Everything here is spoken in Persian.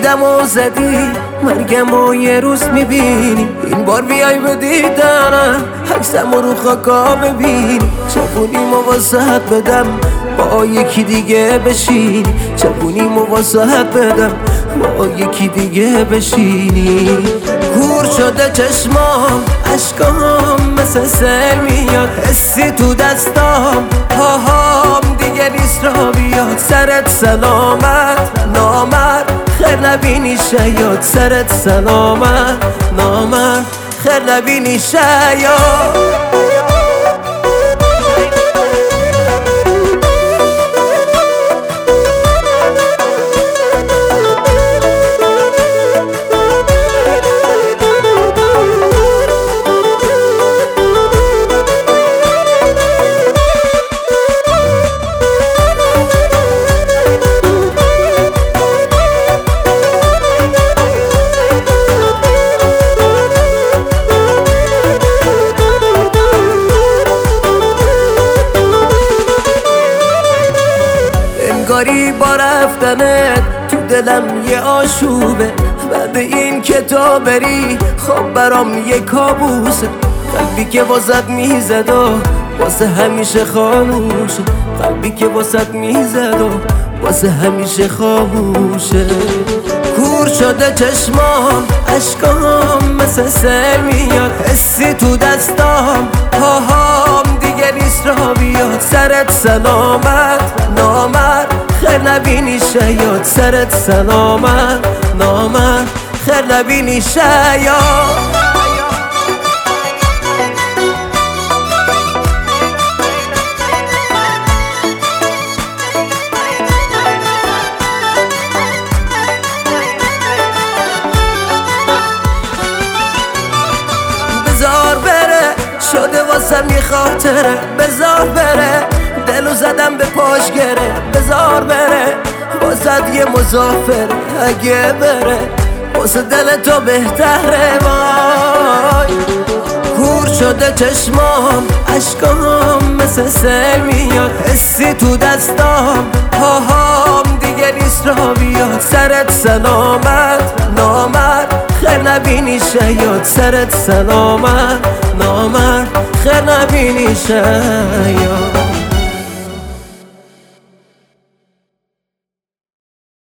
دیدم و زدی مرگم و یه روز میبینی. این بار بیای به دیدنم عکسم رو خاکا ببینی. چپونیم و واسهت بدم با یکی دیگه بشینی. چپونیم و واسهت بدم با یکی دیگه بشینی. کور شده چشمام عشقام مثل سل میاد. حسی تو دستام پاهام دیگه نیست را بیاد. سرت سلامت نامرد خیر نبینی شیاد. سرت سلامت نامرد خیر نبینی شیاد. انگاری با رفتنت تو دلم یه آشوبه. بعد این که تو بری خب برام یه کابوسه. قلبی که واسط میزد و واسه همیشه خاموشه. قلبی که واسط میزد و واسه همیشه خاموشه. کور شده چشمام عشقام مثل سل میاد. حسی تو دستام پاهام دیگه نیست را بیاد. سرت سلامت نامرد خیر نبینی شیاد. سرت سلامت نامرد خیر نبینی شیاد. بذار بره شده واسم یه خاطره. بذار بره دلو زدم به پاش گره. بذار بره واسد یه مسافر. اگه بره واسه دل تو بهتره. وای کور شده چشمام عشقام مثل سل میاد. حسی تو دستام پاهام دیگه نیست را بیاد. سرت سلامت نامرد خیر نبینی شیاد. سرت سلامت نامرد خیر نبینی شیاد.